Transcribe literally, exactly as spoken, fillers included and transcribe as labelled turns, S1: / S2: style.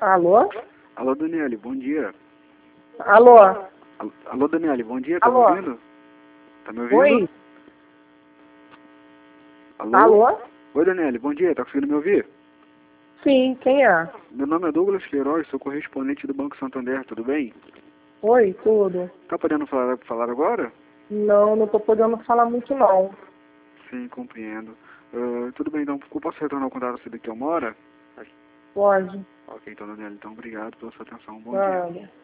S1: Alô?
S2: Alô, Daniele, bom dia.
S1: Alô?
S2: Alô, alô, Daniele, bom dia, tá
S1: Alô?
S2: me ouvindo? Tá me ouvindo?
S1: Oi?
S2: Alô?
S1: Alô?
S2: Oi, Daniele, bom dia, tá conseguindo me ouvir?
S1: Sim, quem é?
S2: Meu nome é Douglas Queiroz, sou correspondente do Banco Santander, tudo bem?
S1: Oi, tudo?
S2: Tá podendo falar, falar agora?
S1: Não, não tô podendo falar muito não.
S2: Sim, compreendo. Uh, tudo bem, então, eu posso retornar o contato se daqui a uma hora?
S1: Pode?
S2: Ok, então, Daniele, então, obrigado pela sua atenção, bom dia.
S1: Nada.